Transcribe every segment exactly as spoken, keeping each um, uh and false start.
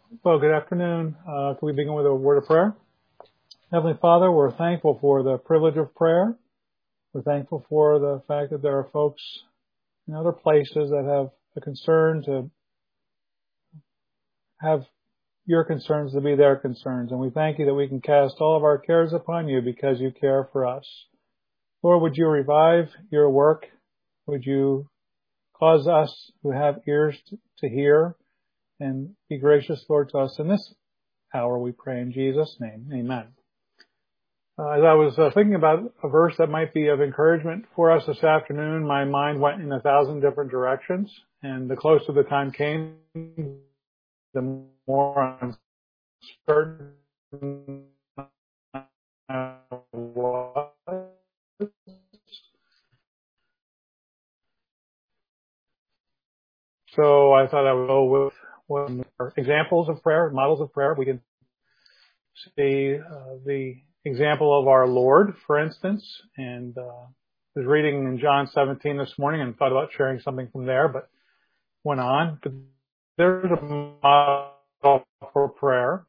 Well, good afternoon. Uh, can we begin with a word of prayer? Heavenly Father, we're thankful for the privilege of prayer. We're thankful for the fact that there are folks in other places that have a concern to have your concerns to be their concerns. And we thank you that we can cast all of our cares upon you because you care for us. Lord, would you revive your work? Would you cause us who have ears to hear and be gracious, Lord, to us in this hour, we pray in Jesus' name. Amen. Uh, as I was uh, thinking about a verse that might be of encouragement for us this afternoon, my mind went in a thousand different directions, and the closer the time came, the more uncertain I was. So I thought I would go with one examples of prayer, models of prayer. We can see uh, the example of our Lord, for instance, and uh, I was reading in John seventeen this morning and thought about sharing something from there, but went on. But there's a model for prayer.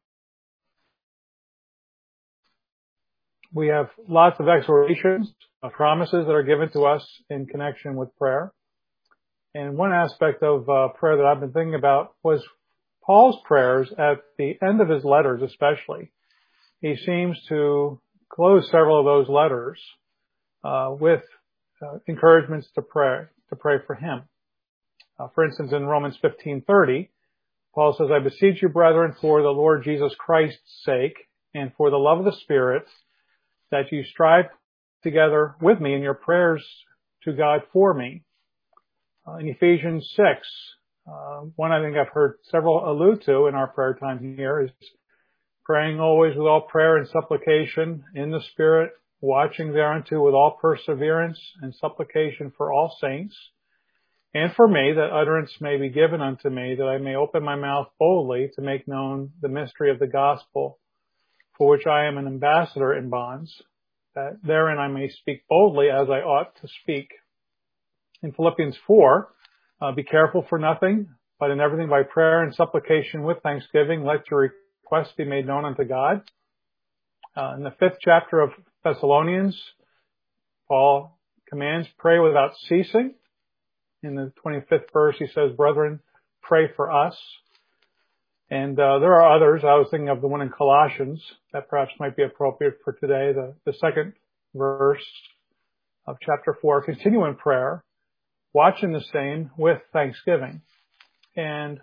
We have lots of exhortations, uh, promises that are given to us in connection with prayer. And one aspect of uh, prayer that I've been thinking about was Paul's prayers at the end of his letters, especially. He seems to close several of those letters uh, with uh, encouragements to pray, to pray for him. Uh, for instance, in Romans fifteen thirty, Paul says, "I beseech you, brethren, for the Lord Jesus Christ's sake, and for the love of the Spirit, that you strive together with me in your prayers to God for me." Uh, in Ephesians six, uh, one I think I've heard several allude to in our prayer time here is praying always with all prayer and supplication in the Spirit, watching thereunto with all perseverance and supplication for all saints, and for me, that utterance may be given unto me, that I may open my mouth boldly to make known the mystery of the gospel, for which I am an ambassador in bonds, that therein I may speak boldly as I ought to speak. In Philippians four, uh, be careful for nothing, but in everything by prayer and supplication with thanksgiving, let your requests be made known unto God. Uh, in the fifth chapter of Thessalonians, Paul commands pray without ceasing. In the twenty-fifth verse, he says, "Brethren, pray for us." And uh, there are others. I was thinking of the one in Colossians that perhaps might be appropriate for today. The, the second verse of chapter four, continue in prayer, watching the same with thanksgiving. And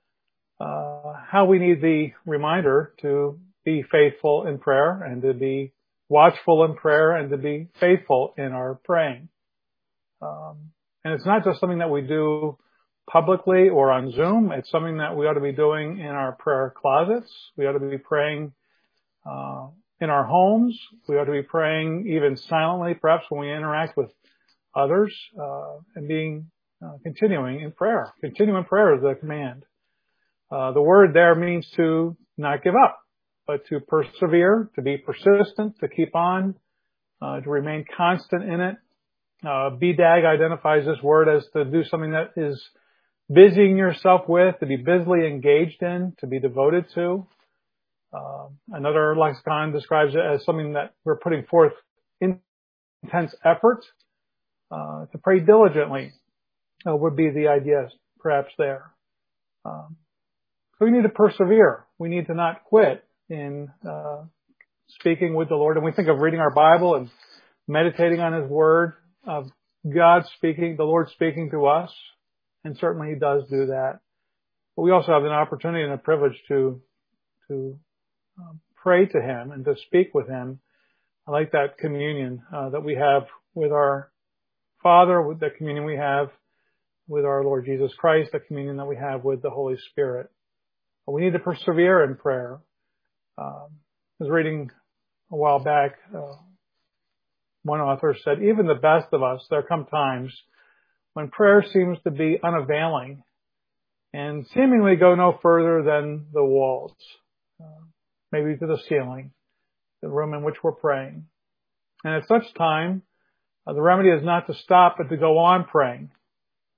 uh, how we need the reminder to be faithful in prayer and to be watchful in prayer and to be faithful in our praying. Um, and it's not just something that we do publicly or on Zoom. It's something that we ought to be doing in our prayer closets. We ought to be praying uh, in our homes. We ought to be praying even silently, perhaps when we interact with others, uh, and being uh, continuing in prayer. Continue in prayer is the command. Uh, the word there means to not give up, but to persevere, to be persistent, to keep on, uh, to remain constant in it. Uh, B D A G identifies this word as to do something that is busying yourself with, to be busily engaged in, to be devoted to. Uh, another lexicon describes it as something that we're putting forth intense effort. Uh, to pray diligently uh, would be the idea perhaps there. Um, so we need to persevere. We need to not quit in uh, speaking with the Lord. And we think of reading our Bible and meditating on His Word, of God speaking, the Lord speaking to us, and certainly He does do that. But we also have an opportunity and a privilege to to um, pray to Him and to speak with Him. I like that communion uh, that we have with our Father, with the communion we have with our Lord Jesus Christ, the communion that we have with the Holy Spirit. But we need to persevere in prayer. Um, I was reading a while back, uh, one author said, even the best of us, there come times when prayer seems to be unavailing and seemingly go no further than the walls, uh, maybe to the ceiling, the room in which we're praying. And at such time, uh, the remedy is not to stop, but to go on praying.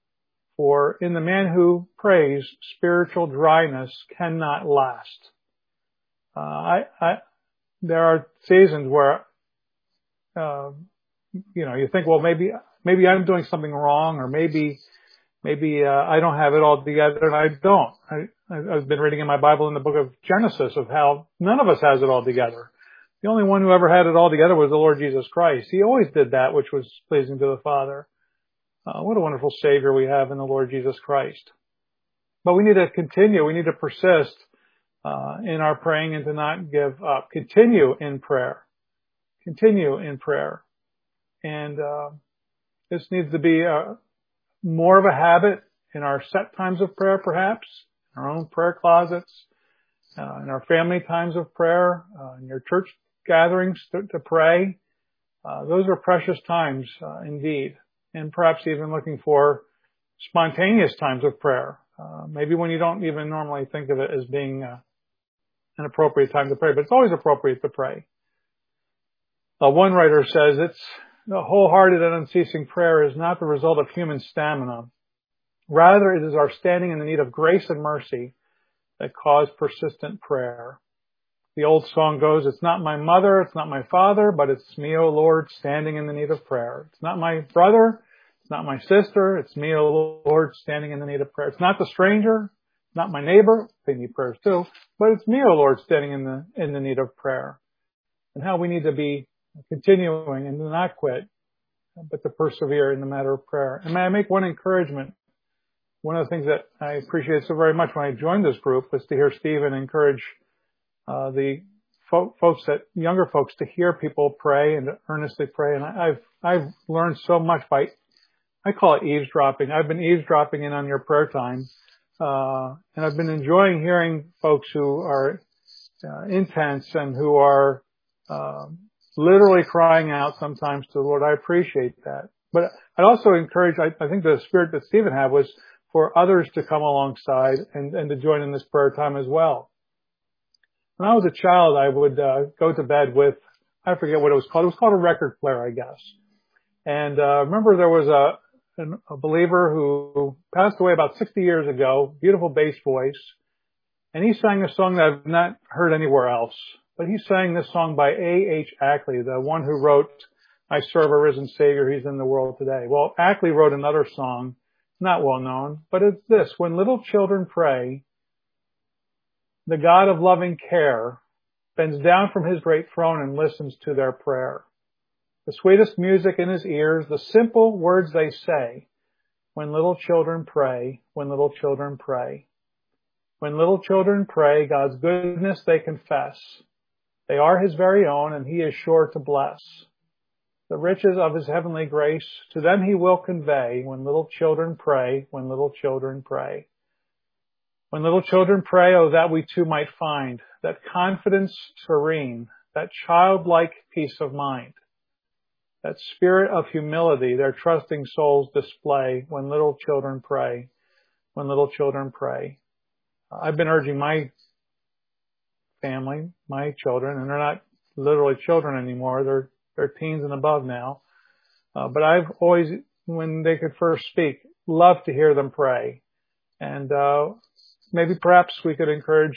For in the man who prays, spiritual dryness cannot last. Uh, I, I, there are seasons where, uh, you know, you think, well, maybe, maybe I'm doing something wrong, or maybe, maybe, uh, I don't have it all together, and I don't. I, I've been reading in my Bible in the book of Genesis of how none of us has it all together. The only one who ever had it all together was the Lord Jesus Christ. He always did that which was pleasing to the Father. Uh, what a wonderful Savior we have in the Lord Jesus Christ. But we need to continue. We need to persist uh, in our praying and to not give up. Continue in prayer. Continue in prayer. And uh, this needs to be uh, more of a habit in our set times of prayer, perhaps, in our own prayer closets, uh, in our family times of prayer, uh, in your church gatherings to, to pray. Uh, those are precious times uh, indeed. And perhaps even looking for spontaneous times of prayer. Uh, maybe when you don't even normally think of it as being uh, an appropriate time to pray, but it's always appropriate to pray. Uh, one writer says, it's the wholehearted and unceasing prayer is not the result of human stamina. Rather, it is our standing in the need of grace and mercy that cause persistent prayer. The old song goes, it's not my mother, it's not my father, but it's me, O Lord, standing in the need of prayer. It's not my brother, it's not my sister, it's me, O Lord, standing in the need of prayer. It's not the stranger, it's not my neighbor, they need prayers too, but it's me, O Lord, standing in the, in the need of prayer. And how we need to be continuing and to not quit, but to persevere in the matter of prayer. And may I make one encouragement? One of the things that I appreciate so very much when I joined this group was to hear Stephen encourage Uh, the fo- folks that, younger folks, to hear people pray and to earnestly pray. And I, I've, I've learned so much by, I call it eavesdropping. I've been eavesdropping in on your prayer time. Uh, and I've been enjoying hearing folks who are uh, intense and who are, uh, literally crying out sometimes to the Lord. I appreciate that. But I'd also encourage, I, I think the spirit that Stephen had was for others to come alongside and, and to join in this prayer time as well. When I was a child, I would uh, go to bed with, I forget what it was called. It was called a record player, I guess. And uh, remember there was a, an, a believer who passed away about sixty years ago, beautiful bass voice. And he sang a song that I've not heard anywhere else. But he sang this song by A H Ackley, the one who wrote, I Serve a Risen Savior, He's in the World Today. Well, Ackley wrote another song, not well known, but it's this, when little children pray, the God of loving care bends down from his great throne and listens to their prayer. The sweetest music in his ears, the simple words they say, when little children pray, when little children pray. When little children pray, God's goodness they confess. They are his very own, and he is sure to bless. The riches of his heavenly grace to them he will convey when little children pray, when little children pray. When little children pray, oh, that we too might find that confidence serene, that childlike peace of mind, that spirit of humility their trusting souls display when little children pray, when little children pray. I've been urging my family, my children, and they're not literally children anymore. They're, they're teens and above now. Uh, but I've always, when they could first speak, loved to hear them pray. And, uh, maybe perhaps we could encourage,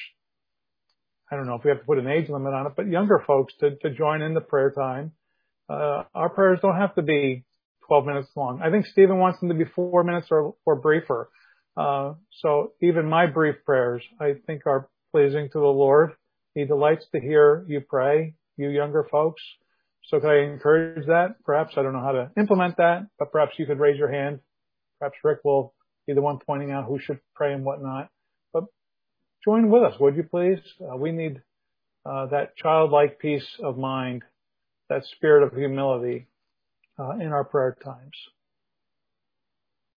I don't know if we have to put an age limit on it, but younger folks to, to join in the prayer time. Uh, our prayers don't have to be twelve minutes long. I think Stephen wants them to be four minutes or, or briefer. Uh, so even my brief prayers, I think, are pleasing to the Lord. He delights to hear you pray, you younger folks. So could I encourage that? Perhaps I don't know how to implement that, but perhaps you could raise your hand. Perhaps Rick will be the one pointing out who should pray and whatnot. But join with us, would you please? Uh, we need uh, that childlike peace of mind, that spirit of humility uh, in our prayer times.